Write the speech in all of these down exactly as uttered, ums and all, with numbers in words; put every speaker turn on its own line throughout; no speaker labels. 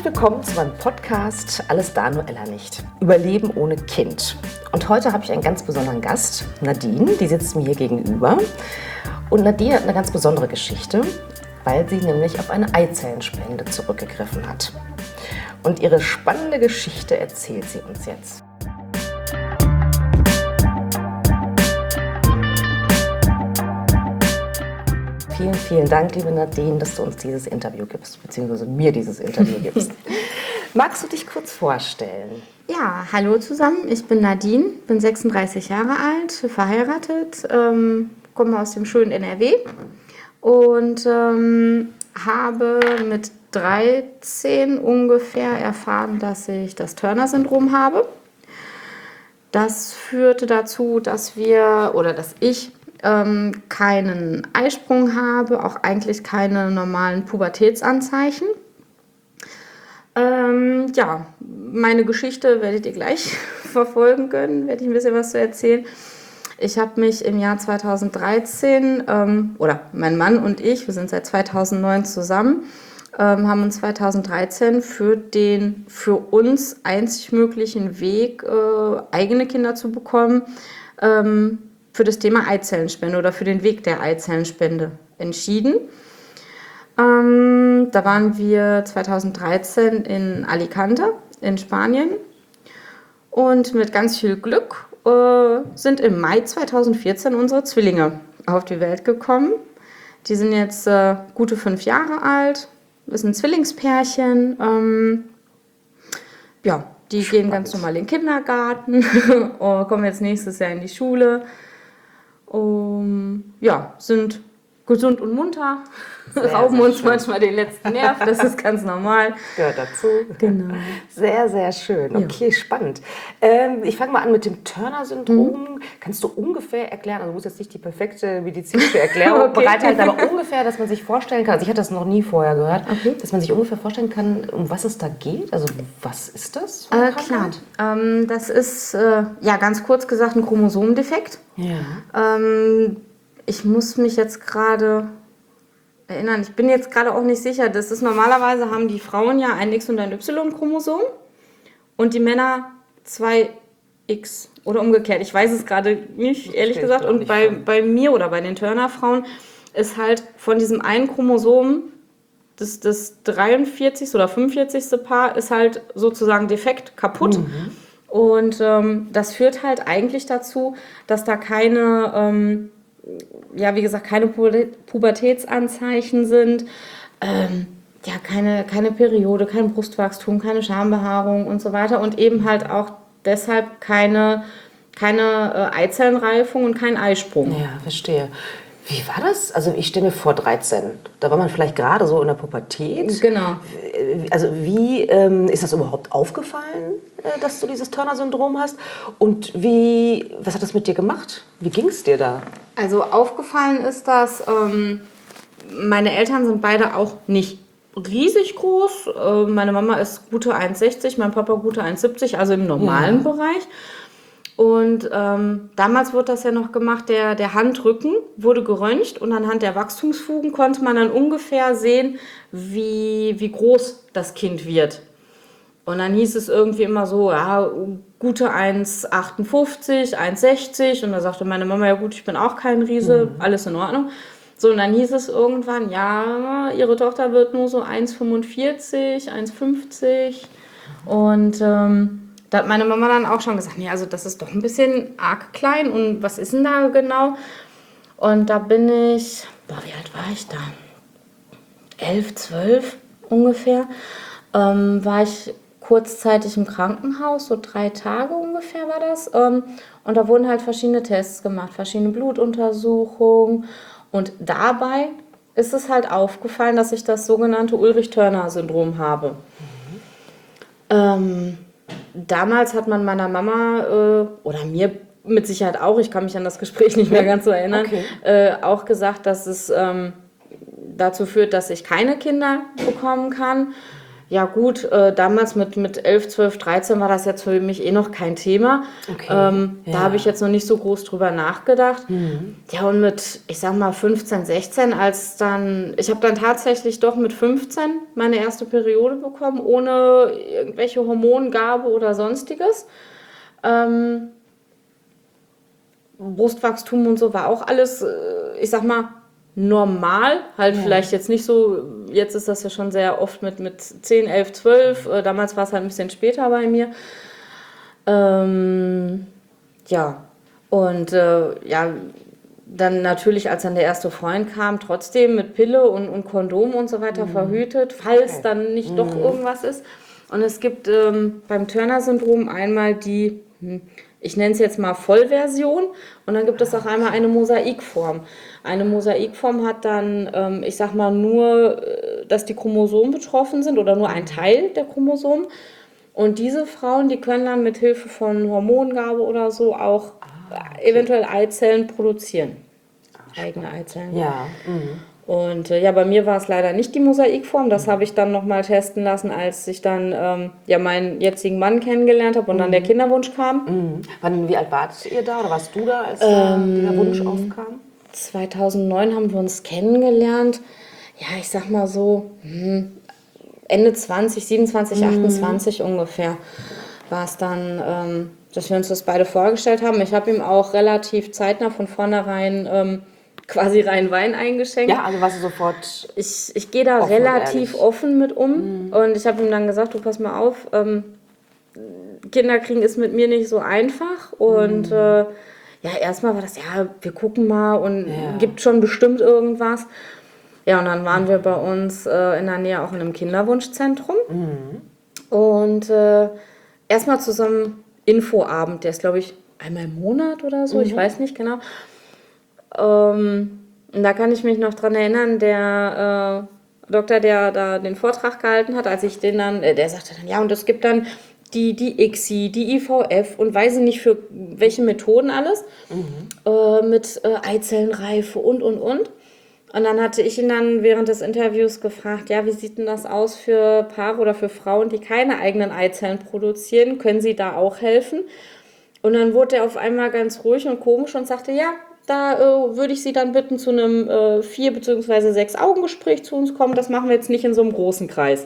Herzlich willkommen zu meinem Podcast Alles da, nur Ella nicht. Überleben ohne Kind. Und heute habe ich einen ganz besonderen Gast, Nadine, die sitzt mir hier gegenüber. Und Nadine hat eine ganz besondere Geschichte, weil sie nämlich auf eine Eizellenspende zurückgegriffen hat. Und ihre spannende Geschichte erzählt sie uns jetzt. Vielen, vielen Dank, liebe Nadine, dass du uns dieses Interview gibst, beziehungsweise mir dieses Interview gibst. Magst du dich kurz vorstellen?
Ja, hallo zusammen, ich bin Nadine, bin sechsunddreißig Jahre alt, verheiratet, ähm, komme aus dem schönen N R W und ähm, habe mit dreizehn ungefähr erfahren, dass ich das Turner-Syndrom habe. Das führte dazu, dass wir, oder dass ich, ähm, keinen Eisprung habe, auch eigentlich keine normalen Pubertätsanzeichen. Ähm, ja, meine Geschichte werdet ihr gleich verfolgen können, werde ich ein bisschen was zu erzählen. Ich habe mich im Jahr zweitausenddreizehn, ähm, oder mein Mann und ich, wir sind seit zweitausendneun zusammen, ähm, haben uns zweitausenddreizehn für den für uns einzig möglichen Weg, äh, eigene Kinder zu bekommen, ähm, für das Thema Eizellenspende oder für den Weg der Eizellenspende entschieden. Ähm, da waren wir zweitausenddreizehn in Alicante in Spanien und mit ganz viel Glück äh, sind im Mai zweitausendvierzehn unsere Zwillinge auf die Welt gekommen. Die sind jetzt äh, gute fünf Jahre alt, ist ein Zwillingspärchen. Ähm, ja, die Spannend. Gehen ganz normal in den Kindergarten, kommen jetzt nächstes Jahr in die Schule. Um, ja, sind gesund und munter, sehr, rauben sehr uns schön. Manchmal den letzten Nerv, das ist ganz normal.
Gehört dazu.
Genau.
Sehr, sehr schön. Okay, ja. Spannend. Ähm, ich fange mal an mit dem Turner-Syndrom. Mhm. Kannst du ungefähr erklären, also du musst jetzt nicht die perfekte medizinische Erklärung okay. bereithalten, aber ungefähr, dass man sich vorstellen kann, also ich hatte das noch nie vorher gehört, okay. dass man sich ungefähr vorstellen kann, um was es da geht. Also was ist das?
Äh, klar, ähm, das ist äh, ja ganz kurz gesagt ein Chromosomendefekt.
Ja.
Ähm, ich muss mich jetzt gerade erinnern, ich bin jetzt gerade auch nicht sicher, das ist normalerweise haben die Frauen ja ein X- und ein Y-Chromosom und die Männer zwei X oder umgekehrt. Ich weiß es gerade nicht, ehrlich gesagt. Und bei, bei mir oder bei den Turner-Frauen ist halt von diesem einen Chromosom das, das dreiundvierzigste oder fünfundvierzigste Paar ist halt sozusagen defekt, kaputt. Mhm. Und ähm, das führt halt eigentlich dazu, dass da keine, ähm, ja wie gesagt, keine Pubertätsanzeichen sind, ähm, ja keine, keine Periode, kein Brustwachstum, keine Schambehaarung und so weiter und eben halt auch deshalb keine, keine äh, Eizellenreifung und kein Eisprung.
Ja, verstehe. Wie war das? Also ich stelle mir vor dreizehn, da war man vielleicht gerade so in der Pubertät.
Genau.
Also wie ähm, ist das überhaupt aufgefallen, äh, dass du dieses Turner-Syndrom hast? Und wie, was hat das mit dir gemacht? Wie ging es dir da?
Also aufgefallen ist das, ähm, meine Eltern sind beide auch nicht riesig groß. Äh, meine Mama ist gute eins Komma sechzig, mein Papa gute eins Komma siebzig, also im normalen ja. Bereich. Und ähm, damals wurde das ja noch gemacht, der, der Handrücken wurde geröntgt und anhand der Wachstumsfugen konnte man dann ungefähr sehen, wie, wie groß das Kind wird. Und dann hieß es irgendwie immer so, ja, gute eins Komma achtundfünfzig, eins Komma sechzig und da sagte meine Mama, ja gut, ich bin auch kein Riese, mhm. alles in Ordnung. So, und dann hieß es irgendwann, ja, ihre Tochter wird nur so eins Komma fünfundvierzig, eins Komma fünfzig und ähm, da hat meine Mama dann auch schon gesagt, nee, also das ist doch ein bisschen arg klein und was ist denn da genau? Und da bin ich, boah, wie alt war ich da? elf, zwölf ungefähr. Ähm, war ich kurzzeitig im Krankenhaus, so drei Tage ungefähr war das. Ähm, und da wurden halt verschiedene Tests gemacht, verschiedene Blutuntersuchungen. Und dabei ist es halt aufgefallen, dass ich das sogenannte Ullrich-Turner-Syndrom habe. Mhm. Ähm, Damals hat man meiner Mama äh, oder mir mit Sicherheit auch, ich kann mich an das Gespräch nicht mehr ganz so erinnern, okay. äh, auch gesagt, dass es ähm, dazu führt, dass ich keine Kinder bekommen kann. Ja gut, äh, damals mit, mit elf, zwölf, dreizehn war das jetzt für mich eh noch kein Thema.
Okay,
Ähm,
ja.
Da habe ich jetzt noch nicht so groß drüber nachgedacht.
Mhm.
Ja, und mit, ich sag mal, fünfzehn, sechzehn, als dann, ich habe dann tatsächlich doch mit fünfzehn meine erste Periode bekommen, ohne irgendwelche Hormongabe oder sonstiges. Ähm, Brustwachstum und so war auch alles, äh, ich sag mal, normal. Halt
Ja.
vielleicht jetzt nicht so, jetzt ist das ja schon sehr oft mit, mit zehn, elf, zwölf. Äh, damals war es halt ein bisschen später bei mir. Ähm, ja, und äh, ja, dann natürlich, als dann der erste Freund kam, trotzdem mit Pille und, und Kondom und so weiter verhütet, falls
Okay.
dann nicht doch irgendwas ist. Und es gibt ähm, beim Turner-Syndrom einmal die, hm, ich nenne es jetzt mal Vollversion, und dann gibt es auch einmal eine Mosaikform. Eine Mosaikform hat dann, ähm, ich sag mal, nur, äh, dass die Chromosomen betroffen sind oder nur ein Teil der Chromosomen. Und diese Frauen, die können dann mit Hilfe von Hormongabe oder so auch äh, eventuell Eizellen produzieren. Eigene Eizellen.
Ja. Mhm.
Und äh, ja, bei mir war es leider nicht die Mosaikform. Das habe ich dann nochmal testen lassen, als ich dann ähm, ja, meinen jetzigen Mann kennengelernt habe und dann der Kinderwunsch kam.
Mhm. Wann, wie alt wart ihr da oder warst du da, als da dieser Wunsch aufkam?
zweitausendneun haben wir uns kennengelernt. Ja, ich sag mal so hm, Ende zwanzig, siebenundzwanzig, achtundzwanzig ungefähr war es dann, ähm, dass wir uns das beide vorgestellt haben. Ich habe ihm auch relativ zeitnah von vornherein ähm, quasi rein Wein eingeschenkt.
Ja, also warst du sofort.
Ich, ich gehe da
Offen und
relativ
ehrlich.
offen mit um. Und ich habe ihm dann gesagt, du pass mal auf, ähm, Kinder kriegen ist mit mir nicht so einfach. Und äh, ja, erstmal war das, ja, wir gucken mal und
Ja.
gibt schon bestimmt irgendwas. Ja, und dann waren wir bei uns äh, in der Nähe auch in einem Kinderwunschzentrum. Und äh, erstmal zu so einem Infoabend, der ist, glaube ich, einmal im Monat oder so, ich weiß nicht genau. Ähm, und da kann ich mich noch dran erinnern, der äh, Doktor, der da den Vortrag gehalten hat, als ich den dann, äh, der sagte dann, ja, und es gibt dann die, die I C S I, die I V F und weiß ich nicht für welche Methoden alles, äh, mit äh, Eizellenreife und, und, und. Und dann hatte ich ihn dann während des Interviews gefragt, ja, wie sieht denn das aus für Paare oder für Frauen, die keine eigenen Eizellen produzieren? Können sie da auch helfen? Und dann wurde er auf einmal ganz ruhig und komisch und sagte, ja, da äh, würde ich Sie dann bitten, zu einem äh, vier- bzw. sechs-Augen-Gespräch zu uns kommen. Das machen wir jetzt nicht in so einem großen Kreis.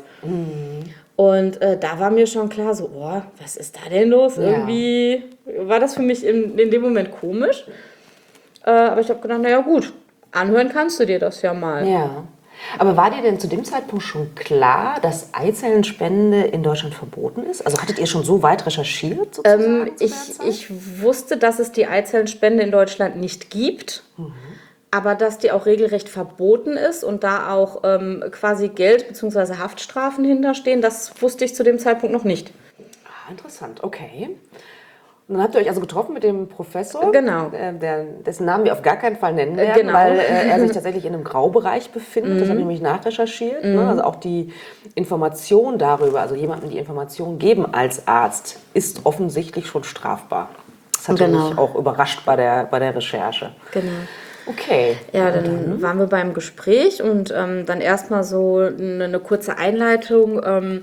Und äh, da war mir schon klar, so, oh, was ist da denn los?
Ja.
Irgendwie war das für mich in, in dem Moment komisch. Äh, aber ich habe gedacht, naja gut, anhören kannst du dir das ja mal.
Ja. Aber war dir denn zu dem Zeitpunkt schon klar, dass Eizellenspende in Deutschland verboten ist? Also hattet ihr schon so weit recherchiert sozusagen
Ähm,
zu der
ich,
Zeit?
ich wusste, dass es die Eizellenspende in Deutschland nicht gibt, aber dass die auch regelrecht verboten ist und da auch ähm, quasi Geld bzw. Haftstrafen hinterstehen, das wusste ich zu dem Zeitpunkt noch nicht.
Ah, interessant, okay. Und dann habt ihr euch also getroffen mit dem Professor,
Genau.
äh, der, dessen Namen wir auf gar keinen Fall nennen werden,
Genau.
weil äh, er sich tatsächlich in einem Graubereich befindet. Das habe ich nämlich nachrecherchiert. Ne? Also auch die Information darüber, also jemandem die Information geben als Arzt, ist offensichtlich schon strafbar. Das hat
Genau.
mich auch überrascht bei der, bei der Recherche.
Genau.
Okay.
Ja, dann waren wir beim Gespräch und ähm, dann erstmal so eine, eine kurze Einleitung, ähm,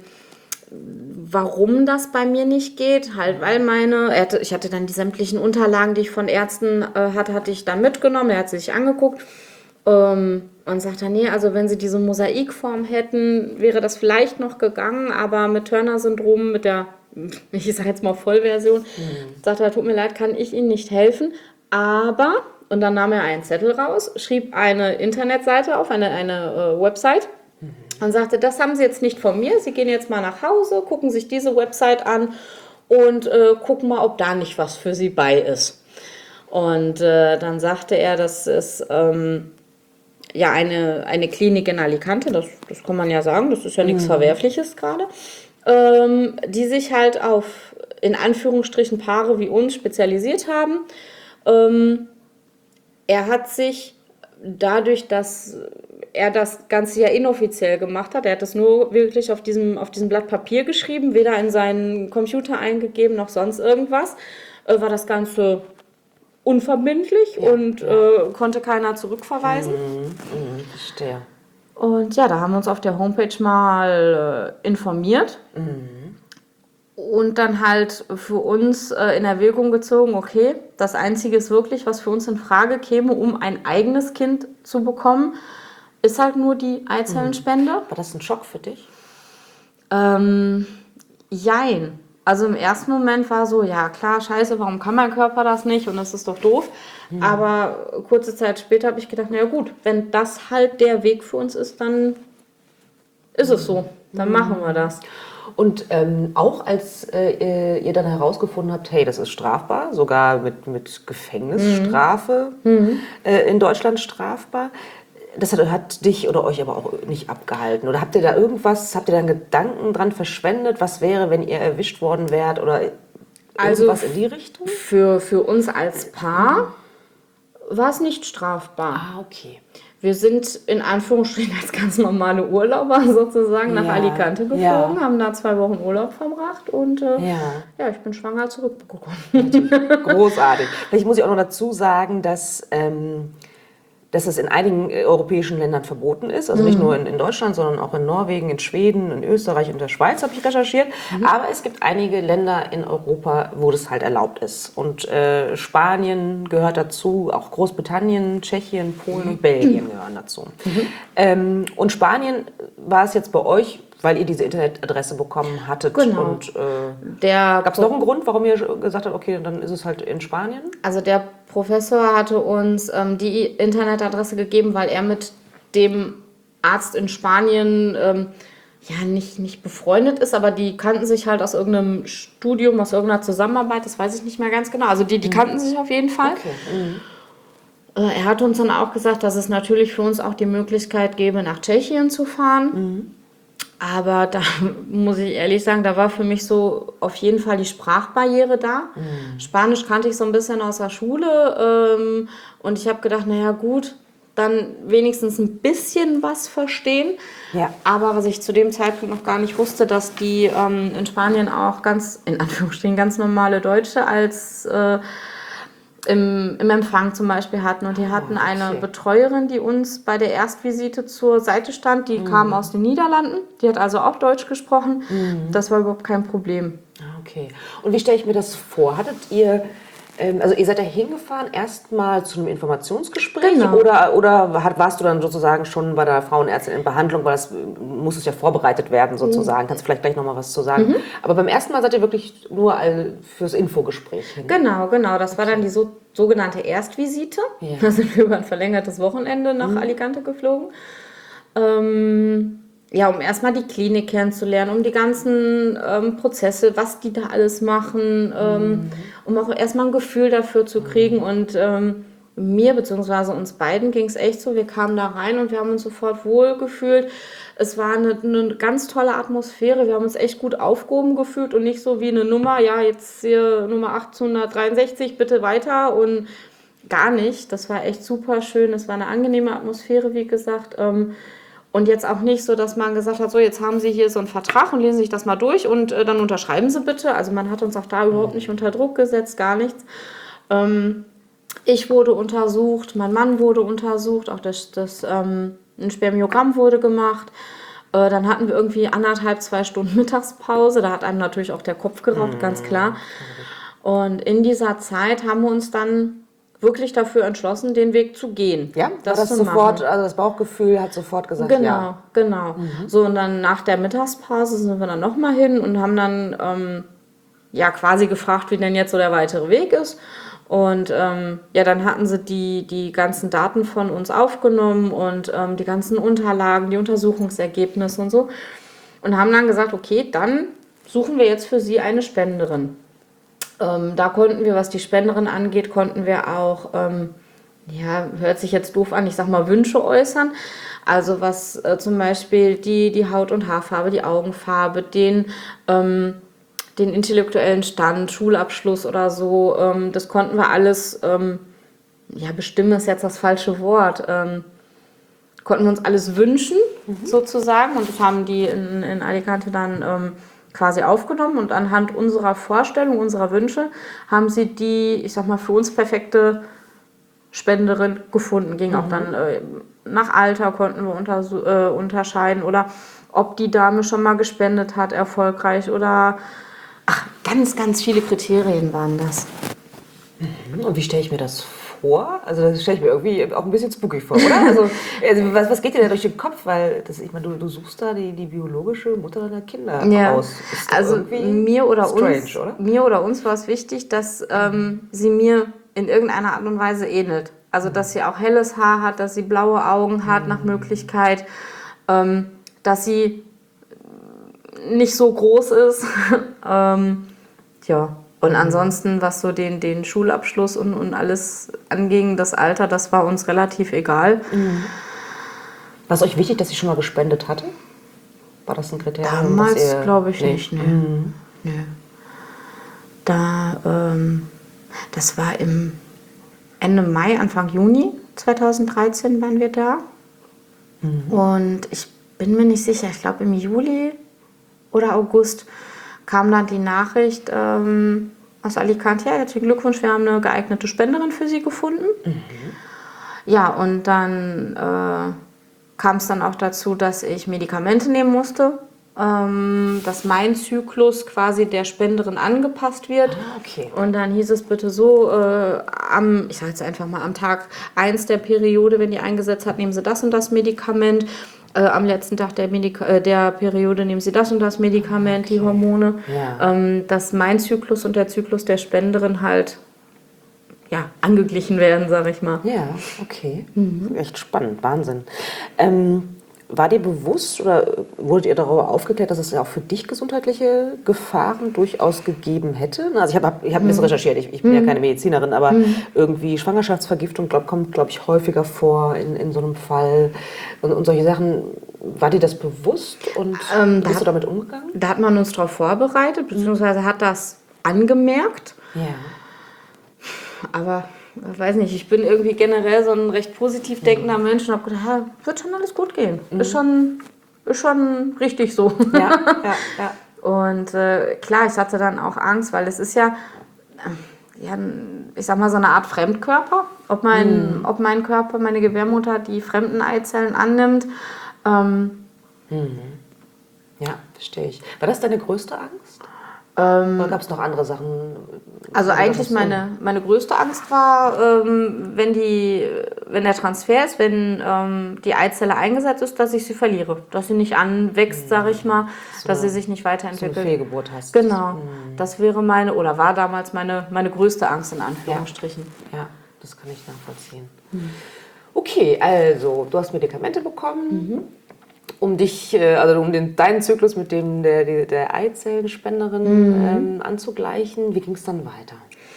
warum das bei mir nicht geht. Halt, weil meine, er hatte, ich hatte dann die sämtlichen Unterlagen, die ich von Ärzten äh, hatte, hatte ich dann mitgenommen. Er hat sie sich angeguckt ähm, und sagte, nee, also wenn sie diese Mosaikform hätten, wäre das vielleicht noch gegangen, aber mit Turner-Syndrom, mit der, ich sage jetzt mal Vollversion, mhm. sagt er, tut mir leid, kann ich Ihnen nicht helfen, aber, und dann nahm er einen Zettel raus, schrieb eine Internetseite auf, eine, eine äh, Website, und sagte, das haben Sie jetzt nicht von mir, Sie gehen jetzt mal nach Hause, gucken sich diese Website an und äh, gucken mal, ob da nicht was für Sie bei ist. Und äh, dann sagte er, das ist ähm, ja eine, eine Klinik in Alicante, das, das kann man ja sagen, das ist ja nichts Verwerfliches gerade, ähm, die sich halt auf, in Anführungsstrichen, Paare wie uns spezialisiert haben. Ähm, er hat sich dadurch, dass er das Ganze ja inoffiziell gemacht hat, er hat das nur wirklich auf diesem, auf diesem Blatt Papier geschrieben, weder in seinen Computer eingegeben noch sonst irgendwas, äh, war das Ganze unverbindlich
Ja,
und
ja.
Äh, konnte keiner zurückverweisen.
Mhm, mhm, verstehe.
Und ja, da haben wir uns auf der Homepage mal äh, informiert. Mhm. Und dann halt für uns äh, in Erwägung gezogen, okay, das Einzige ist wirklich, was für uns in Frage käme, um ein eigenes Kind zu bekommen, ist halt nur die Eizellenspende.
War das ein Schock für dich?
Ähm, jein. Also im ersten Moment war so, ja klar, scheiße, warum kann mein Körper das nicht und das ist doch doof. Mhm. Aber kurze Zeit später habe ich gedacht, naja gut, wenn das halt der Weg für uns ist, dann ist es so. Dann mhm. machen wir das.
Und ähm, auch als äh, ihr dann herausgefunden habt, hey, das ist strafbar, sogar mit, mit Gefängnisstrafe mhm. äh, in Deutschland strafbar, das hat, hat dich oder euch aber auch nicht abgehalten? Oder habt ihr da irgendwas, habt ihr da einen Gedanken dran verschwendet, was wäre, wenn ihr erwischt worden wärt oder irgendwas also in die Richtung?
Für, für uns als Paar mhm. war es nicht strafbar.
Ah, okay.
Wir sind in Anführungsstrichen als ganz normale Urlauber sozusagen nach ja. Alicante geflogen, ja. haben da zwei Wochen Urlaub verbracht und äh, ja. ja, ich bin schwanger zurückgekommen.
Großartig. Vielleicht muss ich auch noch dazu sagen, dass, ähm, dass es in einigen europäischen Ländern verboten ist. Also mhm. nicht nur in, in Deutschland, sondern auch in Norwegen, in Schweden, in Österreich und der Schweiz habe ich recherchiert. Mhm. Aber es gibt einige Länder in Europa, wo das halt erlaubt ist. Und äh, Spanien gehört dazu, auch Großbritannien, Tschechien, Polen mhm. und Belgien gehören dazu. Mhm. Ähm, und Spanien war es jetzt bei euch, weil ihr diese Internetadresse bekommen hattet.
Genau.
Und äh, gab es noch einen Grund, warum ihr gesagt habt, okay, dann ist es halt in Spanien?
Also der Professor hatte uns ähm, die Internetadresse gegeben, weil er mit dem Arzt in Spanien ähm, ja nicht, nicht befreundet ist, aber die kannten sich halt aus irgendeinem Studium, aus irgendeiner Zusammenarbeit, das weiß ich nicht mehr ganz genau. Also die, die kannten sich auf jeden Fall. Okay. Mhm. Äh, er hat uns dann auch gesagt, dass es natürlich für uns auch die Möglichkeit gäbe, nach Tschechien zu fahren. Mhm. Aber da muss ich ehrlich sagen, da war für mich so auf jeden Fall die Sprachbarriere da. Mhm. Spanisch kannte ich so ein bisschen aus der Schule ähm, und ich habe gedacht, naja gut, dann wenigstens ein bisschen was verstehen. Ja. Aber was ich zu dem Zeitpunkt noch gar nicht wusste, dass die ähm, in Spanien auch ganz, in Anführungsstrichen, ganz normale Deutsche als äh, Im, im Empfang zum Beispiel hatten. Und die hatten oh, okay. eine Betreuerin, die uns bei der Erstvisite zur Seite stand. Die mm. kam aus den Niederlanden. Die hat also auch Deutsch gesprochen. Mm. Das war überhaupt kein Problem.
Okay. Und wie stelle ich mir das vor? Hattet ihr, ähm, also ihr seid da hingefahren, erstmal zu einem Informationsgespräch?
Genau.
Oder, oder hat, warst du dann sozusagen schon bei der Frauenärztin in Behandlung? Weil das muss es ja vorbereitet werden sozusagen. Mm. Kannst du vielleicht gleich noch mal was zu sagen? Mhm. Aber beim ersten Mal seid ihr wirklich nur fürs Infogespräch hin?
Genau, genau. Das okay. war dann die so sogenannte Erstvisite. Ja. Da sind wir über ein verlängertes Wochenende nach mhm. Alicante geflogen. Ähm, ja, um erstmal die Klinik kennenzulernen, um die ganzen ähm, Prozesse, was die da alles machen, ähm, mhm. um auch erstmal ein Gefühl dafür zu kriegen. Mhm. Und ähm, mir bzw. uns beiden ging es echt so, wir kamen da rein und wir haben uns sofort wohl gefühlt. Es war eine, eine ganz tolle Atmosphäre, wir haben uns echt gut aufgehoben gefühlt und nicht so wie eine Nummer, ja jetzt hier Nummer achthundertdreiundsechzig, bitte weiter und gar nicht. Das war echt super schön, es war eine angenehme Atmosphäre, wie gesagt. Und jetzt auch nicht so, dass man gesagt hat, so jetzt haben Sie hier so einen Vertrag und lesen Sie sich das mal durch und dann unterschreiben Sie bitte. Also man hat uns auch da überhaupt nicht unter Druck gesetzt, gar nichts. Ich wurde untersucht, mein Mann wurde untersucht, auch das, das ähm, ein Spermiogramm wurde gemacht. Äh, dann hatten wir irgendwie anderthalb, zwei Stunden Mittagspause. Da hat einem natürlich auch der Kopf geraucht, mhm. ganz klar. Und in dieser Zeit haben wir uns dann wirklich dafür entschlossen, den Weg zu gehen.
Ja, das, das sofort, also das Bauchgefühl hat sofort gesagt,
genau,
ja.
Genau, genau. Mhm. So, und dann nach der Mittagspause sind wir dann nochmal hin und haben dann ähm, ja quasi gefragt, wie denn jetzt so der weitere Weg ist. Und ähm, ja, dann hatten sie die, die ganzen Daten von uns aufgenommen und ähm, die ganzen Unterlagen, die Untersuchungsergebnisse und so. Und haben dann gesagt, okay, dann suchen wir jetzt für Sie eine Spenderin. Ähm, da konnten wir, was die Spenderin angeht, konnten wir auch, ähm, ja, hört sich jetzt doof an, ich sag mal Wünsche äußern. Also was äh, zum Beispiel die, die Haut- und Haarfarbe, die Augenfarbe, den... Ähm, den intellektuellen Stand, Schulabschluss oder so, ähm, das konnten wir alles, ähm, ja, bestimmen ist jetzt das falsche Wort, ähm, konnten wir uns alles wünschen, mhm. sozusagen, und das haben die in, in Alicante dann ähm, quasi aufgenommen und anhand unserer Vorstellung, unserer Wünsche, haben sie die, ich sag mal, für uns perfekte Spenderin gefunden. Ging mhm. auch dann äh, nach Alter konnten wir unter, äh, unterscheiden oder ob die Dame schon mal gespendet hat, erfolgreich oder ach, ganz, ganz viele Kriterien waren das.
Und wie stelle ich mir das vor? Also das stelle ich mir irgendwie auch ein bisschen spooky vor, oder? Also, also was, was geht dir da durch den Kopf? Weil das, ich meine, du, du suchst da die, die biologische Mutter deiner Kinder
ja.
aus. Ist
also mir oder, strange, uns,
oder?
mir oder uns war es wichtig, dass ähm, sie mir in irgendeiner Art und Weise ähnelt. Also dass sie auch helles Haar hat, dass sie blaue Augen hat, mhm. nach Möglichkeit, ähm, dass sie nicht so groß ist. ähm, ja. Und ansonsten, was so den, den Schulabschluss und, und alles anging, das Alter, das war uns relativ egal.
Mhm. War es euch wichtig, dass sie schon mal gespendet hatte? War das ein Kriterium?
Damals glaube ich
nee.
nicht, ne.
Mhm.
Nee. Da, ähm, das war im Ende Mai, Anfang Juni zweitausenddreizehn waren wir da. Mhm. Und ich bin mir nicht sicher, ich glaube im Juli oder August kam dann die Nachricht ähm, aus Alicante, ja, herzlichen Glückwunsch, wir haben eine geeignete Spenderin für Sie gefunden. Mhm. Ja, und dann äh, kam es dann auch dazu, dass ich Medikamente nehmen musste, ähm, dass mein Zyklus quasi der Spenderin angepasst wird.
Ah, okay.
Und dann hieß es bitte so, äh, am, ich sage jetzt einfach mal, am Tag eins der Periode, wenn die eingesetzt hat, nehmen Sie das und das Medikament. Äh, am letzten Tag der, Medika- äh, der Periode nehmen Sie das und das Medikament, okay. die Hormone.
Ja.
Ähm, dass mein Zyklus und der Zyklus der Spenderin halt ja, angeglichen werden, sage ich mal.
Ja, okay. Mhm. Echt spannend, Wahnsinn. Ähm, war dir bewusst oder wurdet ihr darüber aufgeklärt, dass es ja auch für dich gesundheitliche Gefahren durchaus gegeben hätte? Also ich habe hab, ich hab ein bisschen recherchiert, ich, ich bin mhm. ja keine Medizinerin, aber mhm. irgendwie Schwangerschaftsvergiftung glaub, kommt, glaube ich, häufiger vor in, in so einem Fall. Und, und solche Sachen, war dir das bewusst und ähm, bist da hat, du damit umgegangen?
Da hat man uns darauf vorbereitet, beziehungsweise hat das angemerkt.
Ja.
Aber ich weiß nicht, ich bin irgendwie generell so ein recht positiv denkender mhm. Mensch und habe gedacht, ja, wird schon alles gut gehen. Mhm. Ist, schon, ist schon richtig so.
Ja, ja, ja.
Und äh, klar, ich hatte dann auch Angst, weil es ist ja, äh, ja, ich sag mal, so eine Art Fremdkörper. Ob mein, mhm. ob mein Körper, meine Gebärmutter die fremden Eizellen annimmt. Ähm,
mhm. Ja, verstehe ich. War das deine größte Angst?
Ähm,
Oder gab es noch andere Sachen?
Also eigentlich meine, meine größte Angst war, ähm, wenn, die, wenn der Transfer ist, wenn ähm, die Eizelle eingesetzt ist, dass ich sie verliere. Dass sie nicht anwächst, sage ich mal, so, dass sie sich nicht weiterentwickelt.
So eine Fehlgeburt hast.
Genau, mhm. das wäre meine, oder war damals meine, meine größte Angst in Anführungsstrichen.
Ja, ja, das kann ich nachvollziehen. Mhm. Okay, also du hast Medikamente bekommen. Mhm. Um dich, also um den, deinen Zyklus mit dem der, der Eizellenspenderin mhm. ähm, anzugleichen. Wie ging es dann weiter?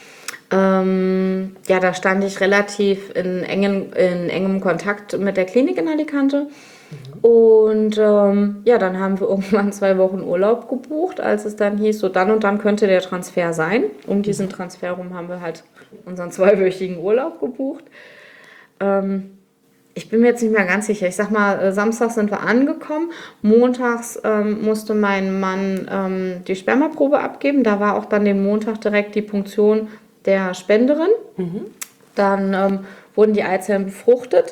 Ähm, ja, da stand ich relativ in, engen, in engem Kontakt mit der Klinik in Alicante. Mhm. Und ähm, ja, dann haben wir irgendwann zwei Wochen Urlaub gebucht, als es dann hieß, so dann und dann könnte der Transfer sein. Um diesen Transfer rum haben wir halt unseren zweiwöchigen Urlaub gebucht. Ähm, Ich bin mir jetzt nicht mehr ganz sicher. Ich sag mal, samstags sind wir angekommen. Montags ähm, musste mein Mann ähm, die Spermaprobe abgeben. Da war auch dann den Montag direkt die Punktion der Spenderin. Mhm. Dann ähm, wurden die Eizellen befruchtet.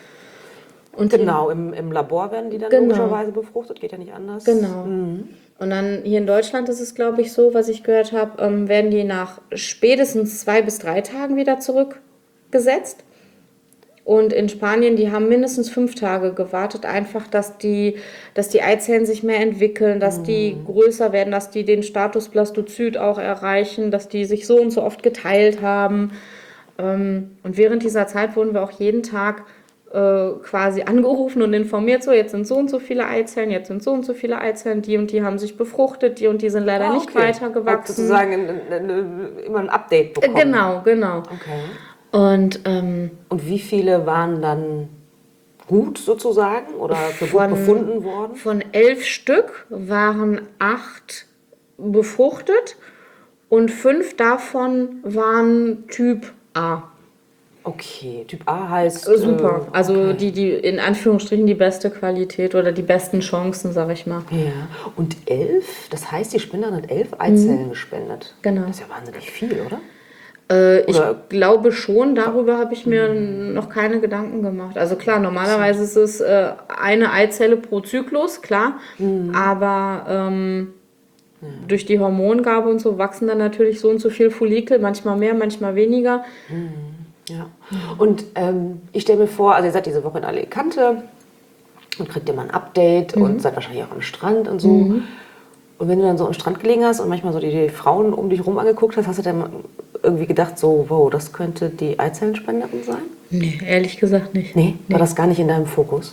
Und genau, im, im Labor werden die dann genau. logischerweise befruchtet. Geht ja nicht anders.
Genau. Mhm. Und dann hier in Deutschland ist es, glaube ich, so, was ich gehört habe, ähm, werden die nach spätestens zwei bis drei Tagen wieder zurückgesetzt. Und in Spanien, die haben mindestens fünf Tage gewartet, einfach, dass die, dass die Eizellen sich mehr entwickeln, dass die größer werden, dass die den Status Blastozyt auch erreichen, dass die sich so und so oft geteilt haben. Und während dieser Zeit wurden wir auch jeden Tag äh, quasi angerufen und informiert, so jetzt sind so und so viele Eizellen, jetzt sind so und so viele Eizellen, die und die haben sich befruchtet, die und die sind leider ah, okay. nicht weiter gewachsen.
Hat sozusagen ein, ein, ein, immer ein Update bekommen.
Genau, genau.
Okay.
Und, ähm,
und wie viele waren dann gut sozusagen oder für gut von, befunden worden?
Von elf Stück waren acht befruchtet und fünf davon waren Typ A.
Okay, Typ A heißt...
Super,
äh,
also
okay.
die, die in Anführungsstrichen die beste Qualität oder die besten Chancen, sag ich mal.
Ja, und elf, das heißt, die Spenderin hat elf Eizellen mhm. gespendet.
Genau.
Das ist ja wahnsinnig viel, oder?
Äh, ich
Oder-
glaube schon, darüber habe ich mir noch keine Gedanken gemacht. Also klar, normalerweise ist es äh, eine Eizelle pro Zyklus, klar. Aber ähm, durch die Hormongabe und so wachsen dann natürlich so und so viel Follikel, manchmal mehr, manchmal weniger.
Ja. Und ähm, ich stelle mir vor, also ihr seid diese Woche in Alicante und kriegt ihr mal ein Update und seid wahrscheinlich auch am Strand und so. Und wenn du dann so am Strand gelegen hast und manchmal so die, die Frauen um dich rum angeguckt hast, hast du dann irgendwie gedacht, so, wow, das könnte die Eizellenspenderin sein?
Nee, ehrlich gesagt nicht.
Nee, war das gar nicht in deinem Fokus?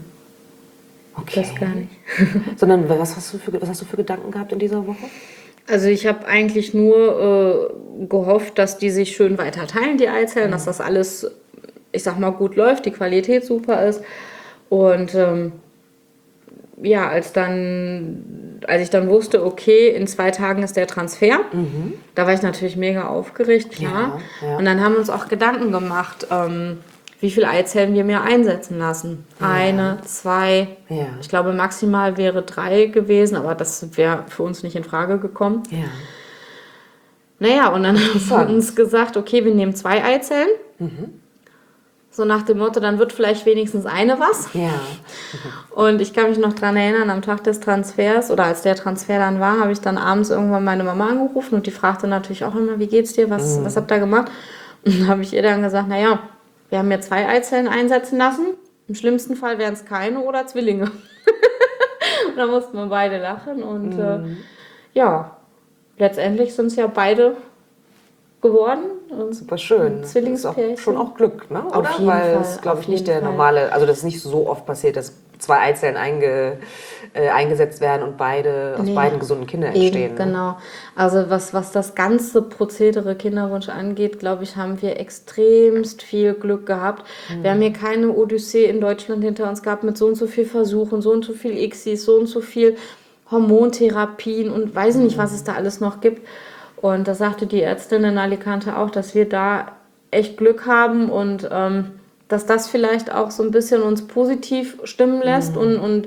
Okay.
Das gar nicht.
Sondern was hast, du für, was hast du für Gedanken gehabt in dieser Woche?
Also ich habe eigentlich nur äh, gehofft, dass die sich schön weiter teilen, die Eizellen, dass das alles, ich sag mal, gut läuft, die Qualität super ist. Und ähm, ja, als dann, als ich dann wusste, okay, in zwei Tagen ist der Transfer, da war ich natürlich mega aufgeregt, klar.
Ja, ja.
Und dann haben wir uns auch Gedanken gemacht, ähm, wie viele Eizellen wir mir einsetzen lassen. Eine, zwei,
Ja.
ich glaube maximal wäre drei gewesen, aber das wäre für uns nicht in Frage gekommen.
Ja.
Naja, und dann haben wir uns gesagt, okay, wir nehmen zwei Eizellen. So nach dem Motto, dann wird vielleicht wenigstens eine was.
Ja.
Und ich kann mich noch daran erinnern, am Tag des Transfers oder als der Transfer dann war, habe ich dann abends irgendwann meine Mama angerufen und die fragte natürlich auch immer, wie geht's dir, was,
Mhm.
was habt ihr gemacht? Und dann habe ich ihr dann gesagt, naja, wir haben mir zwei Eizellen einsetzen lassen. Im schlimmsten Fall wären es keine oder Zwillinge. Und da mussten wir beide lachen und äh, ja, letztendlich sind es ja beide geworden. Und
Super schön. Das ist auch
Zwillingspärchen.
schon auch Glück, ne? Oder?
Auf jeden
Weil
Fall,
es, glaube
auf
ich, nicht
jeden
der
Fall.
normale, also das ist nicht so oft passiert, dass zwei Eizellen einge, äh, eingesetzt werden und beide aus
Nee.
beiden gesunden Kindern entstehen.
Eben,
Ne?
genau. Also was, was das ganze Prozedere Kinderwunsch angeht, glaube ich, haben wir extremst viel Glück gehabt. Wir haben hier keine Odyssee in Deutschland hinter uns gehabt mit so und so viel Versuchen, so und so viel I C Sis, so und so viel Hormontherapien und weiß nicht, was es da alles noch gibt. Und da sagte die Ärztin in Alicante auch, dass wir da echt Glück haben und ähm, dass das vielleicht auch so ein bisschen uns positiv stimmen lässt und, und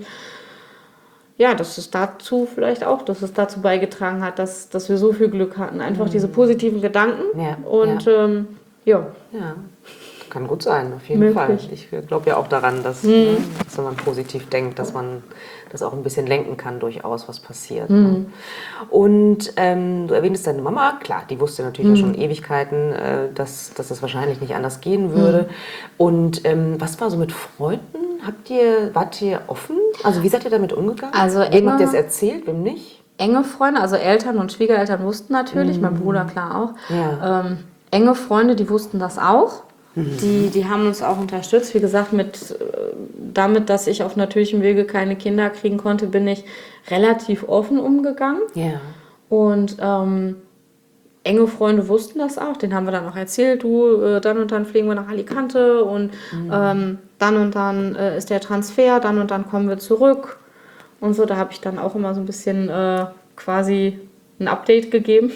ja, dass es dazu vielleicht auch, dass es dazu beigetragen hat, dass, dass wir so viel Glück hatten. Einfach diese positiven Gedanken.
Ja,
Und ja, ähm, ja.
Ja, kann gut sein, auf jeden
Möglich.
Fall. Ich glaube ja auch daran, dass, ne, dass wenn man positiv denkt, dass man das auch ein bisschen lenken kann durchaus, was passiert. Ne? Und ähm, du erwähntest deine Mama, klar, die wusste natürlich ja schon Ewigkeiten, äh, dass, dass das wahrscheinlich nicht anders gehen würde. Und ähm, was war so mit Freunden? Habt ihr, wart ihr offen? Also wie seid ihr damit umgegangen?
Also
wem
enge-
habt ihr es erzählt, wem nicht?
Enge Freunde, also Eltern und Schwiegereltern wussten natürlich, mein Bruder klar auch.
Ja.
Ähm, enge Freunde, die wussten das auch. Die, die haben uns auch unterstützt. Wie gesagt, mit, äh, damit, dass ich auf natürlichem Wege keine Kinder kriegen konnte, bin ich relativ offen umgegangen.
Ja.
Und ähm, enge Freunde wussten das auch. Den haben wir dann auch erzählt, du, äh, dann und dann fliegen wir nach Alicante und ähm, dann und dann äh, ist der Transfer, dann und dann kommen wir zurück. Und so, da habe ich dann auch immer so ein bisschen äh, quasi ein Update gegeben.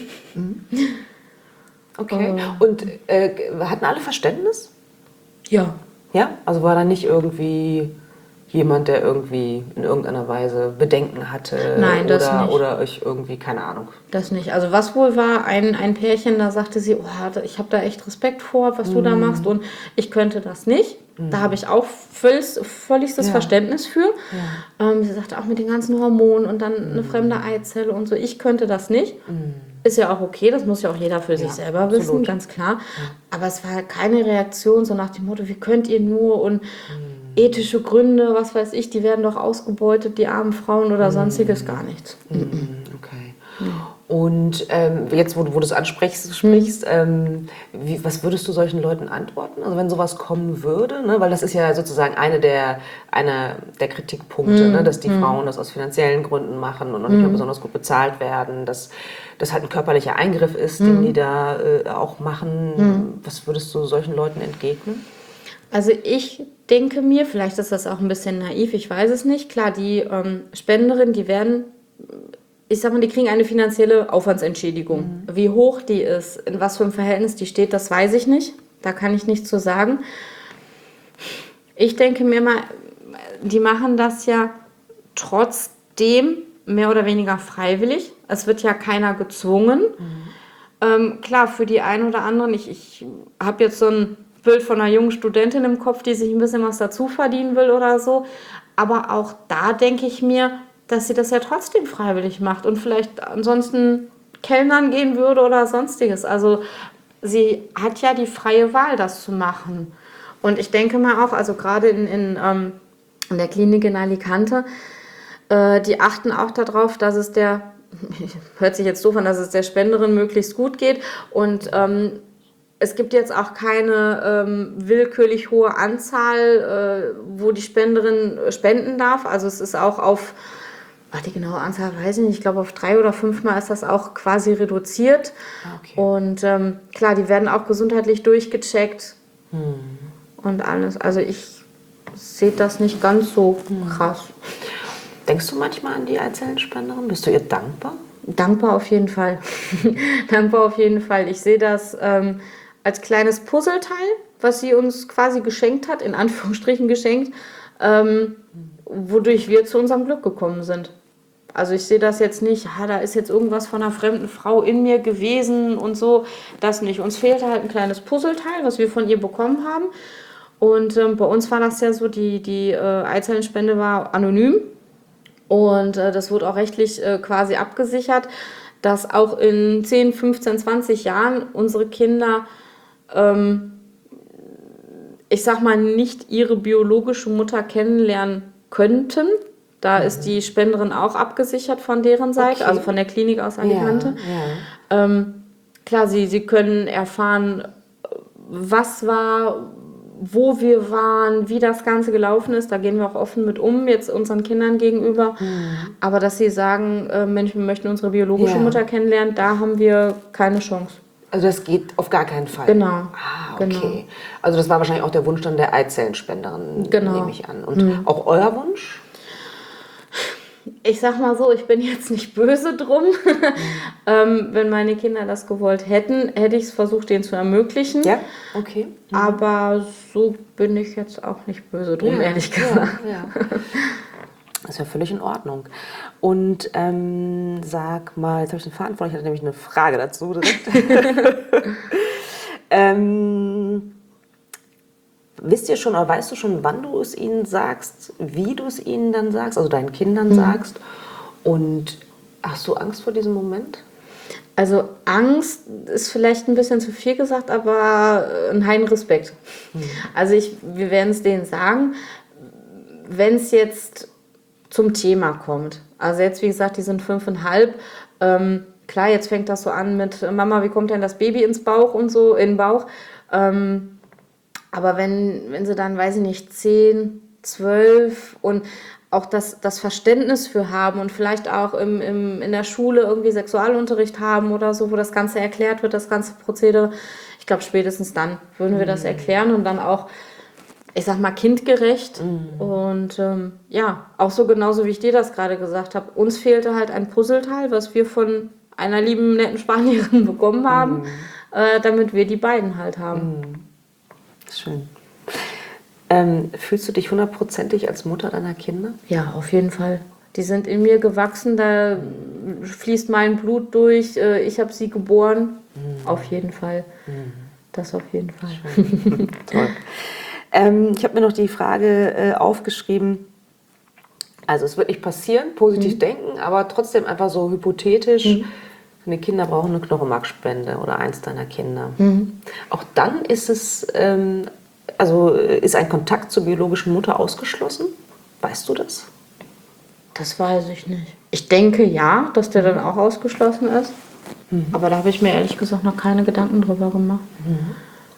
Okay. Und äh, hatten alle Verständnis?
Ja.
Ja? Also war da nicht irgendwie jemand, der irgendwie in irgendeiner Weise Bedenken hatte?
Nein, das
oder,
nicht.
Oder euch irgendwie, keine Ahnung.
Das nicht. Also was wohl war, ein, ein Pärchen, da sagte sie, oh, ich habe da echt Respekt vor, was du da machst und ich könnte das nicht. Da habe ich auch völlig, völligstes
Ja.
Verständnis für. Ähm, sie sagte auch mit den ganzen Hormonen und dann eine fremde Eizelle und so, ich könnte das nicht. Ist ja auch okay, das muss ja auch jeder für sich selber
absolut.
wissen, ganz klar. Aber es war keine Reaktion so nach dem Motto, wie könnt ihr nur und ethische Gründe, was weiß ich, die werden doch ausgebeutet, die armen Frauen oder sonstiges, gar nichts.
Okay. Und ähm, jetzt, wo du, wo du es ansprichst, sprichst, ähm, wie, was würdest du solchen Leuten antworten? Also wenn sowas kommen würde, ne? Weil das ist ja sozusagen eine der, eine der Kritikpunkte, ne? Dass die Frauen das aus finanziellen Gründen machen und noch nicht mehr besonders gut bezahlt werden, dass das halt ein körperlicher Eingriff ist, den die da äh, auch machen. Was würdest du solchen Leuten entgegnen?
Also ich denke mir, vielleicht ist das auch ein bisschen naiv, ich weiß es nicht. Klar, die ähm, Spenderinnen, die werden, ich sag mal, die kriegen eine finanzielle Aufwandsentschädigung. Wie hoch die ist, in was für einem Verhältnis die steht, das weiß ich nicht. Da kann ich nichts zu sagen. Ich denke mir mal, die machen das ja trotzdem mehr oder weniger freiwillig. Es wird ja keiner gezwungen. Ähm, klar, für die einen oder anderen, ich, ich habe jetzt so ein Bild von einer jungen Studentin im Kopf, die sich ein bisschen was dazu verdienen will oder so. Aber auch da denke ich mir, dass sie das ja trotzdem freiwillig macht und vielleicht ansonsten Kellnern gehen würde oder sonstiges. Also sie hat ja die freie Wahl, das zu machen. Und ich denke mal auch, also gerade in, in, ähm, in der Klinik in Alicante, äh, die achten auch darauf, dass es der, hört sich jetzt doof an, dass es der Spenderin möglichst gut geht. Und ähm, es gibt jetzt auch keine ähm, willkürlich hohe Anzahl, äh, wo die Spenderin spenden darf. Also es ist auch auf, ach, die genaue Anzahl weiß ich nicht, ich glaube auf drei oder fünfmal ist das auch quasi reduziert.
Okay.
Und ähm, klar, die werden auch gesundheitlich durchgecheckt hm. und alles. Also ich sehe das nicht ganz so krass.
Denkst du manchmal an die Eizellenspenderin? Bist du ihr dankbar?
Dankbar auf jeden Fall. Dankbar auf jeden Fall. Ich sehe das ähm, als kleines Puzzleteil, was sie uns quasi geschenkt hat, in Anführungsstrichen geschenkt, ähm, wodurch wir zu unserem Glück gekommen sind. Also ich sehe das jetzt nicht, ah, da ist jetzt irgendwas von einer fremden Frau in mir gewesen und so, das nicht. Uns fehlte halt ein kleines Puzzleteil, was wir von ihr bekommen haben. Und ähm, bei uns war das ja so, die, die äh, Eizellenspende war anonym. Und äh, das wurde auch rechtlich äh, quasi abgesichert, dass auch in zehn, fünfzehn, zwanzig Jahren unsere Kinder, ähm, ich sag mal, nicht ihre biologische Mutter kennenlernen könnten. Da mhm. ist die Spenderin auch abgesichert von deren Seite, okay. also von der Klinik aus Alicante. Ja, ja. Ähm, klar, sie, sie können erfahren, was war, wo wir waren, wie das Ganze gelaufen ist. Da gehen wir auch offen mit um, jetzt unseren Kindern gegenüber. Mhm. Aber dass sie sagen, äh, Mensch, wir möchten unsere biologische ja. Mutter kennenlernen, da haben wir keine Chance.
Also das geht auf gar keinen Fall?
Genau.
Ah, okay.
Genau.
Also das war wahrscheinlich auch der Wunsch dann der Eizellenspenderin, genau. nehme ich an. Und mhm. auch euer Wunsch?
Ich sag mal so, ich bin jetzt nicht böse drum. Mhm. ähm, wenn meine Kinder das gewollt hätten, hätte ich es versucht, denen zu ermöglichen.
Ja, okay.
Mhm. Aber so bin ich jetzt auch nicht böse drum, ja, ehrlich gesagt.
Ja, ja. Das ist ja völlig in Ordnung. Und ähm, sag mal, jetzt habe ich den Faden verloren, ich hatte nämlich eine Frage dazu direkt. ähm, wisst ihr schon oder weißt du schon, wann du es ihnen sagst, wie du es ihnen dann sagst, also deinen Kindern mhm. sagst? Und hast du Angst vor diesem Moment?
Also Angst ist vielleicht ein bisschen zu viel gesagt, aber ein heiden Respekt. Mhm. Also ich, wir werden es denen sagen, wenn es jetzt zum Thema kommt. Also jetzt, wie gesagt, die sind fünfeinhalb. Ähm, klar, jetzt fängt das so an mit Mama, wie kommt denn das Baby ins Bauch und so, in den Bauch. Ähm, aber wenn, wenn sie dann, weiß ich nicht, zehn, zwölf und auch das, das Verständnis für haben und vielleicht auch im, im, in der Schule irgendwie Sexualunterricht haben oder so, wo das Ganze erklärt wird, das ganze Prozedere. Ich glaube, spätestens dann würden wir das erklären und dann auch, ich sag mal, kindgerecht. Mhm. Und ähm, ja, auch so genauso wie ich dir das gerade gesagt habe. Uns fehlte halt ein Puzzleteil, was wir von einer lieben, netten Spanierin bekommen haben, mhm. äh, damit wir die beiden halt haben.
Mhm. Schön. Ähm, fühlst du dich hundertprozentig als Mutter deiner Kinder?
Ja, auf jeden Fall. Die sind in mir gewachsen, da fließt mein Blut durch. Äh, ich habe sie geboren. Mhm. Auf jeden Fall. Mhm. Das auf jeden Fall.
Toll. Ähm, ich habe mir noch die Frage äh, aufgeschrieben, also es wird nicht passieren, positiv mhm. denken, aber trotzdem einfach so hypothetisch, mhm. deine Kinder brauchen eine Knochenmarkspende oder eins deiner Kinder. Mhm. Auch dann ist es, ähm, also ist ein Kontakt zur biologischen Mutter ausgeschlossen? Weißt du das?
Das weiß ich nicht. Ich denke ja, dass der dann auch ausgeschlossen ist, mhm. aber da habe ich mir ehrlich gesagt noch keine Gedanken drüber gemacht. Mhm.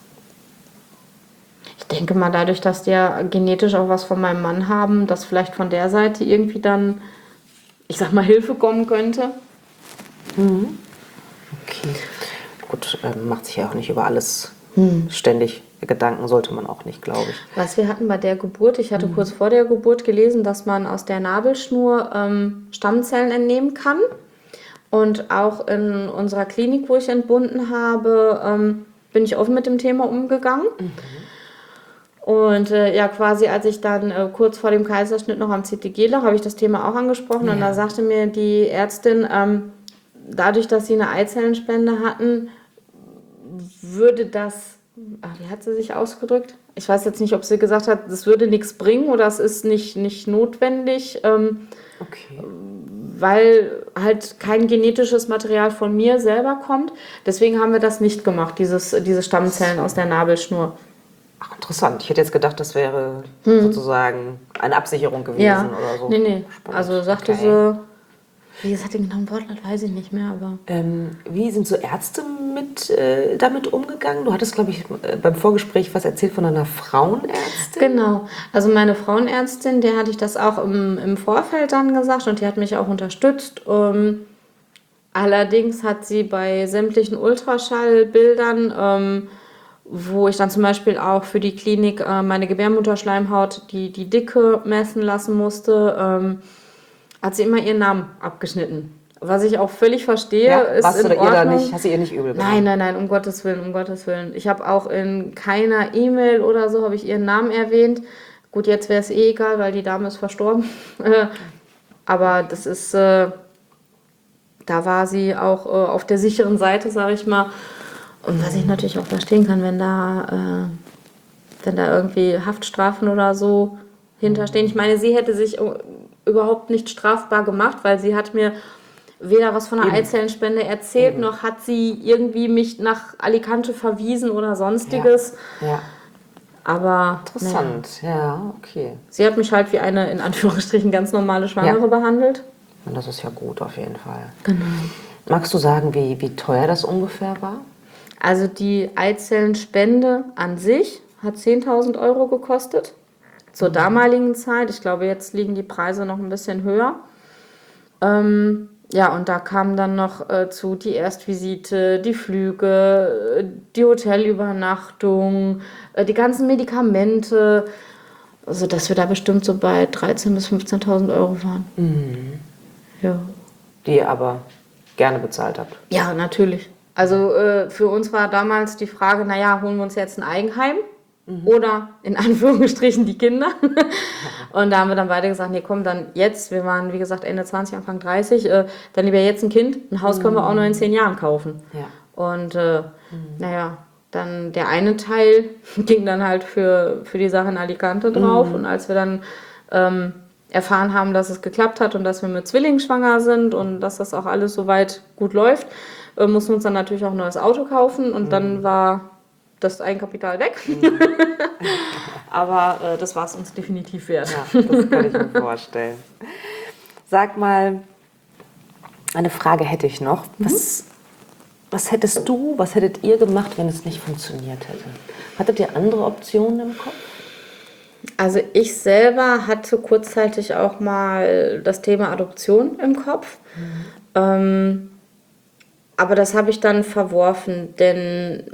Ich denke mal, dadurch, dass die ja genetisch auch was von meinem Mann haben, dass vielleicht von der Seite irgendwie dann, ich sag mal, Hilfe kommen könnte.
Mhm. Okay. Gut, ähm, macht sich ja auch nicht über alles mhm. ständig Gedanken, sollte man auch nicht, glaube ich.
Was wir hatten bei der Geburt, ich hatte mhm. kurz vor der Geburt gelesen, dass man aus der Nabelschnur ähm, Stammzellen entnehmen kann. Und auch in unserer Klinik, wo ich entbunden habe, ähm, bin ich offen mit dem Thema umgegangen. Mhm. Und äh, ja, quasi als ich dann äh, kurz vor dem Kaiserschnitt noch am C T G lag, habe ich das Thema auch angesprochen. Ja. Und da sagte mir die Ärztin, ähm, dadurch, dass sie eine Eizellenspende hatten, würde das, ach, wie hat sie sich ausgedrückt? Ich weiß jetzt nicht, ob sie gesagt hat, das würde nichts bringen oder es ist nicht, nicht notwendig, ähm,
Okay.
weil halt kein genetisches Material von mir selber kommt. Deswegen haben wir das nicht gemacht, dieses, diese Stammzellen aus der Nabelschnur.
Ach, interessant. Ich hätte jetzt gedacht, das wäre sozusagen eine Absicherung gewesen
Ja,
oder so.
nee, nee.
Spannend.
Also sagte
Okay.
sie, wie gesagt, den genauen Wortlaut weiß ich nicht mehr, aber...
Ähm, wie sind so Ärzte mit, äh, damit umgegangen? Du hattest, glaube ich, äh, beim Vorgespräch was erzählt von einer Frauenärztin.
Genau, also meine Frauenärztin, der hatte ich das auch im, im Vorfeld dann gesagt und die hat mich auch unterstützt. Ähm, allerdings hat sie bei sämtlichen Ultraschallbildern, ähm, wo ich dann zum Beispiel auch für die Klinik äh, meine Gebärmutterschleimhaut, die, die Dicke messen lassen musste, ähm, hat sie immer ihren Namen abgeschnitten. Was ich auch völlig verstehe,
Ja,
ist
warst
in
du ihr da
Ordnung.
nicht, hast du ihr nicht übel genommen?
Nein, nein, nein, um Gottes Willen, um Gottes Willen. Ich habe auch in keiner E-Mail oder so habe ich ihren Namen erwähnt. Gut, jetzt wäre es eh egal, weil die Dame ist verstorben. Äh, Aber das ist, äh, da war sie auch äh, auf der sicheren Seite, sage ich mal. Und was ich natürlich auch verstehen kann, wenn da, äh, wenn da irgendwie Haftstrafen oder so hinterstehen. Ich meine, sie hätte sich äh, überhaupt nicht strafbar gemacht, weil sie hat mir weder was von einer Eizellenspende erzählt, noch hat sie irgendwie mich nach Alicante verwiesen oder sonstiges.
Ja,
Aber naja,
interessant. Ja, okay.
sie hat mich halt wie eine, in Anführungsstrichen, ganz normale Schwangere
Ja.
behandelt.
Und das ist ja gut auf jeden Fall.
Genau.
Magst du sagen, wie, wie teuer das ungefähr war?
Also die Eizellenspende an sich hat zehntausend Euro gekostet. Zur damaligen Zeit. Ich glaube, jetzt liegen die Preise noch ein bisschen höher. Ähm, ja, und da kam dann noch äh, zu die Erstvisite, die Flüge, äh, die Hotelübernachtung, äh, die ganzen Medikamente. Also, dass wir da bestimmt so bei dreizehntausend bis fünfzehntausend Euro waren. Ja.
Die ihr aber gerne bezahlt habt.
Ja, natürlich. Also äh, für uns war damals die Frage, naja, holen wir uns jetzt ein Eigenheim oder in Anführungsstrichen die Kinder. Und da haben wir dann beide gesagt, nee, komm, dann jetzt, wir waren wie gesagt Ende zwanzig, Anfang dreißig, äh, dann lieber jetzt ein Kind, ein Haus können wir auch nur in zehn Jahren kaufen.
Ja.
Und äh, naja, dann der eine Teil ging dann halt für, für die Sache in Alicante drauf. Und als wir dann ähm, erfahren haben, dass es geklappt hat und dass wir mit Zwillingen schwanger sind und dass das auch alles soweit gut läuft, äh, mussten wir uns dann natürlich auch ein neues Auto kaufen und dann war das Eigenkapital weg. Aber äh, das war es uns definitiv wert.
Ja, das kann ich mir vorstellen. Sag mal, eine Frage hätte ich noch. Was, was hättest du, was hättet ihr gemacht, wenn es nicht funktioniert hätte? Hattet ihr andere Optionen im Kopf?
Also ich selber hatte kurzzeitig auch mal das Thema Adoption im Kopf. Ähm, aber das habe ich dann verworfen, denn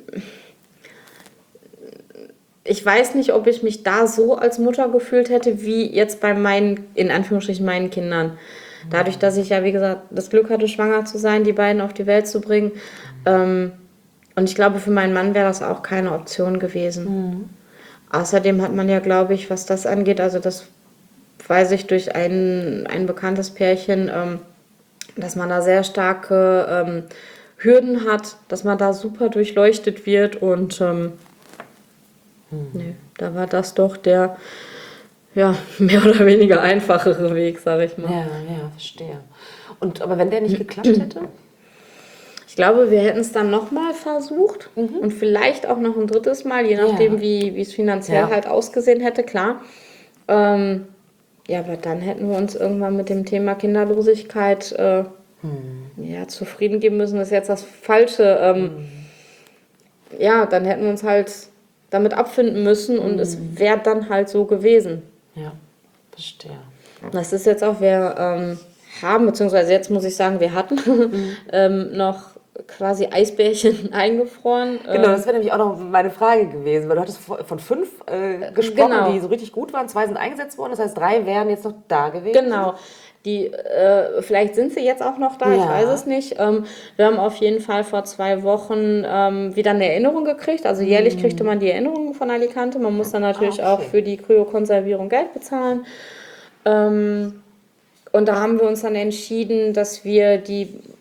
ich weiß nicht, ob ich mich da so als Mutter gefühlt hätte, wie jetzt bei meinen, in Anführungsstrichen, meinen Kindern. Dadurch, dass ich ja, wie gesagt, das Glück hatte, schwanger zu sein, die beiden auf die Welt zu bringen. Ähm, und ich glaube, für meinen Mann wäre das auch keine Option gewesen. Außerdem hat man ja, glaube ich, was das angeht, also das weiß ich durch ein, ein bekanntes Pärchen, ähm, dass man da sehr starke ähm, Hürden hat, dass man da super durchleuchtet wird und ähm, nee, da war das doch der ja, mehr oder weniger einfachere Weg, sage ich mal.
Ja, ja, verstehe. Und, aber wenn der nicht geklappt hätte?
Ich glaube, wir hätten es dann nochmal versucht und vielleicht auch noch ein drittes Mal, je nachdem,
Ja.
wie, wie es finanziell
Ja.
halt ausgesehen hätte, klar. Ähm, ja, aber dann hätten wir uns irgendwann mit dem Thema Kinderlosigkeit äh, ja, zufrieden geben müssen. Das ist jetzt das Falsche. Ähm, Ja, dann hätten wir uns halt damit abfinden müssen und es wäre dann halt so gewesen.
Ja, verstehe.
Das ist jetzt auch, wir ähm, haben, beziehungsweise jetzt muss ich sagen, wir hatten ähm, noch quasi Eisbärchen eingefroren.
Genau,
Ähm,
das wäre nämlich auch noch meine Frage gewesen, weil du hattest von fünf äh, gesprochen,
Genau.
die so richtig gut waren. Zwei sind eingesetzt worden, das heißt, drei wären jetzt noch da gewesen.
Genau. Die, äh, vielleicht sind sie jetzt auch noch da, ich
Ja.
weiß es nicht. Ähm, wir haben auf jeden Fall vor zwei Wochen ähm, wieder eine Erinnerung gekriegt. Also jährlich kriegte man die Erinnerung von Alicante. Man muss dann natürlich
Ah, okay.
auch für die Kryokonservierung Geld bezahlen. Ähm, und da haben wir uns dann entschieden, dass wir die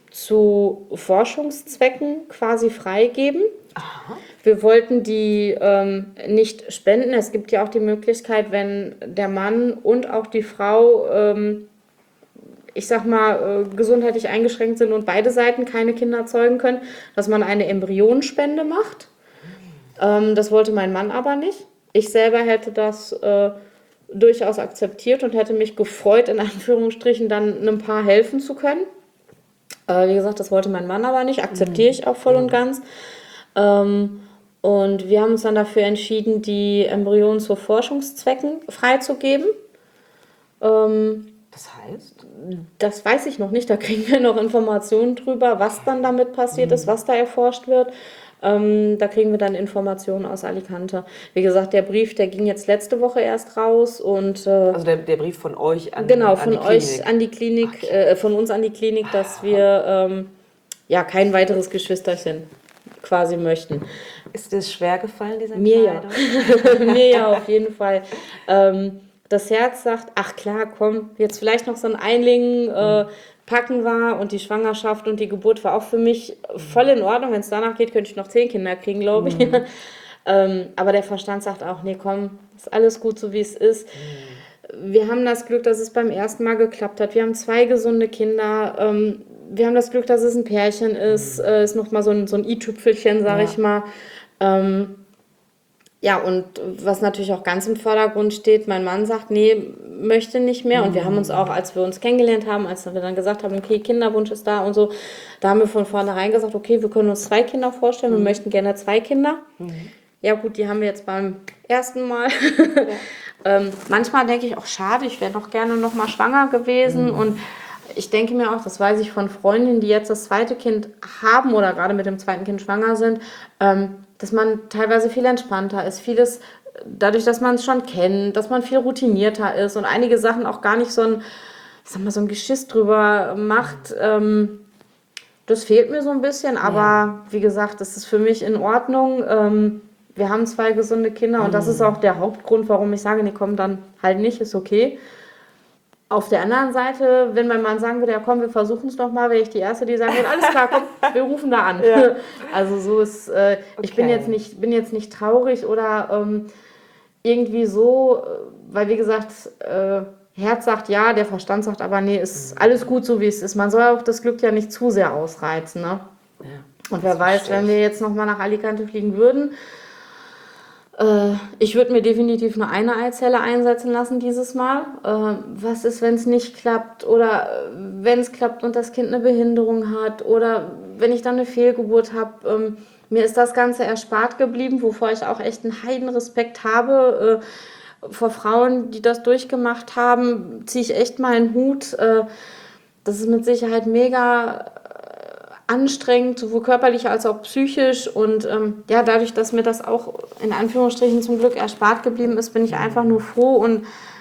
zu Forschungszwecken quasi freigeben.
Aha.
Wir wollten die ähm, nicht spenden. Es gibt ja auch die Möglichkeit, wenn der Mann und auch die Frau, ähm, ich sag mal, äh, gesundheitlich eingeschränkt sind und beide Seiten keine Kinder zeugen können, dass man eine Embryonenspende macht. Ähm, das wollte mein Mann aber nicht. Ich selber hätte das äh, durchaus akzeptiert und hätte mich gefreut, in Anführungsstrichen dann einem Paar helfen zu können. Äh, wie gesagt, das wollte mein Mann aber nicht. Akzeptiere ich auch voll und ganz. Ähm, und wir haben uns dann dafür entschieden, die Embryonen zu Forschungszwecken freizugeben. Ähm,
Das heißt?
das weiß ich noch nicht. Da kriegen wir noch Informationen drüber, was dann damit passiert ist, was da erforscht wird. Ähm, da kriegen wir dann Informationen aus Alicante. Wie gesagt, der Brief, der ging jetzt letzte Woche erst raus und äh,
Also der, der Brief von euch an,
genau,
an
von
die
euch
Klinik.
an die Klinik, äh, von uns an die Klinik, dass wir ähm, ja kein weiteres Geschwisterchen quasi möchten.
Ist dir das schwer gefallen, diese
Mir ja.
Entscheidung?
Mir ja, auf jeden Fall. Ähm, das Herz sagt, ach klar, komm, jetzt vielleicht noch so ein Einling äh, packen war und die Schwangerschaft und die Geburt war auch für mich voll in Ordnung. Wenn es danach geht, könnte ich noch zehn Kinder kriegen, glaube ich. Mhm. ähm, aber der Verstand sagt auch, nee, komm, ist alles gut, so wie es ist. Mhm. Wir haben das Glück, dass es beim ersten Mal geklappt hat. Wir haben zwei gesunde Kinder. Ähm, wir haben das Glück, dass es ein Pärchen ist. Mhm. Äh, ist nochmal so ein, so ein i-Tüpfelchen, sage ja. ich mal. Ähm, ja, und was natürlich auch ganz im Vordergrund steht, mein Mann sagt, nee, möchte nicht mehr. Und wir haben uns auch, als wir uns kennengelernt haben, als wir dann gesagt haben, okay, Kinderwunsch ist da und so, da haben wir von vornherein gesagt, okay, wir können uns zwei Kinder vorstellen, wir mhm. möchten gerne zwei Kinder. Mhm. Ja gut, die haben wir jetzt beim ersten Mal. Ja. ähm, manchmal denke ich auch, schade, ich wäre doch gerne noch mal schwanger gewesen. Mhm. Und ich denke mir auch, das weiß ich von Freundinnen, die jetzt das zweite Kind haben oder gerade mit dem zweiten Kind schwanger sind, ähm, dass man teilweise viel entspannter ist. Vieles, dadurch, dass man es schon kennt, dass man viel routinierter ist und einige Sachen auch gar nicht so ein, ich sag mal, so ein Geschiss drüber macht. Ähm, das fehlt mir so ein bisschen, aber ja. wie gesagt, das ist für mich in Ordnung. Ähm, wir haben zwei gesunde Kinder und das ist auch der Hauptgrund, warum ich sage, nee, komm, dann halt nicht, ist okay. Auf der anderen Seite, wenn mein Mann sagen würde, ja komm, wir versuchen es nochmal, wäre ich die Erste, die sagen würde, alles klar, komm, wir rufen da an. Ja. Also so ist, äh, okay. ich bin jetzt nicht, bin jetzt nicht traurig oder ähm, irgendwie so, weil wie gesagt, äh, Herz sagt ja, der Verstand sagt aber nee, ist mhm. alles gut so, wie es ist. Man soll auch das Glück ja nicht zu sehr ausreizen. Ne? Ja, und wer weiß, wenn wir jetzt nochmal nach Alicante fliegen würden, ich würde mir definitiv nur eine Eizelle einsetzen lassen dieses Mal. Was ist, wenn es nicht klappt oder wenn es klappt und das Kind eine Behinderung hat oder wenn ich dann eine Fehlgeburt habe. Mir ist das Ganze erspart geblieben, wovor ich auch echt einen Heidenrespekt habe. Vor Frauen, die das durchgemacht haben, ziehe ich echt mal einen Hut. Das ist mit Sicherheit mega anstrengend, sowohl körperlich als auch psychisch und ähm, ja, dadurch, dass mir das auch in Anführungsstrichen zum Glück erspart geblieben ist, bin ich einfach nur froh und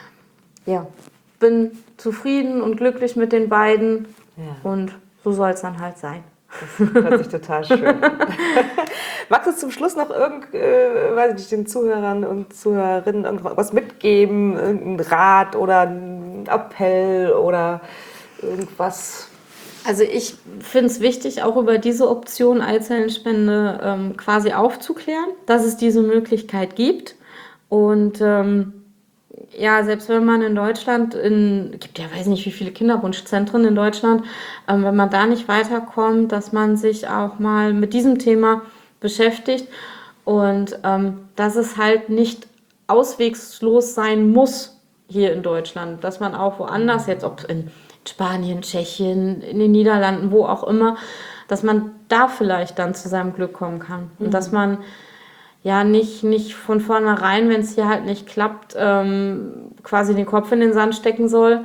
ja, bin zufrieden und glücklich mit den beiden ja. und so soll es dann halt sein.
Das hört sich total schön an. Magst du zum Schluss noch irgend, äh, weiß ich nicht, den Zuhörern und Zuhörerinnen irgendwas mitgeben, irgendeinen Rat oder einen Appell oder irgendwas?
Also ich finde es wichtig, auch über diese Option Eizellenspende ähm, quasi aufzuklären, dass es diese Möglichkeit gibt. Und ähm, ja, selbst wenn man in Deutschland, in gibt ja weiß nicht wie viele Kinderwunschzentren in Deutschland, ähm, wenn man da nicht weiterkommt, dass man sich auch mal mit diesem Thema beschäftigt und ähm, dass es halt nicht auswegslos sein muss hier in Deutschland, dass man auch woanders jetzt, ob in Spanien, Tschechien, in den Niederlanden, wo auch immer, dass man da vielleicht dann zu seinem Glück kommen kann. Und mhm. dass man ja nicht, nicht von vornherein, wenn es hier halt nicht klappt, ähm, quasi den Kopf in den Sand stecken soll.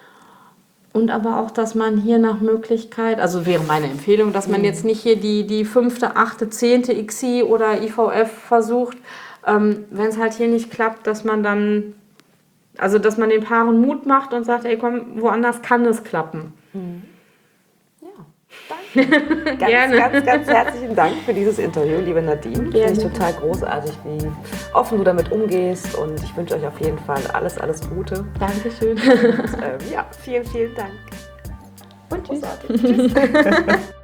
Und aber auch, dass man hier nach Möglichkeit, also wäre meine Empfehlung, dass man mhm. jetzt nicht hier die, die fünfte, achte, zehnte I C S I oder I V F versucht, ähm, wenn es halt hier nicht klappt, dass man dann Also, dass man den Paaren Mut macht und sagt, ey, komm, woanders kann es klappen.
Mhm. Ja, danke. ganz, Gerne. ganz, ganz herzlichen Dank für dieses Interview, liebe Nadine. Finde ich total großartig, wie offen du damit umgehst und ich wünsche euch auf jeden Fall alles, alles Gute.
Dankeschön.
Und, äh, ja, vielen, vielen Dank.
Und tschüss.
Großartig. Tschüss.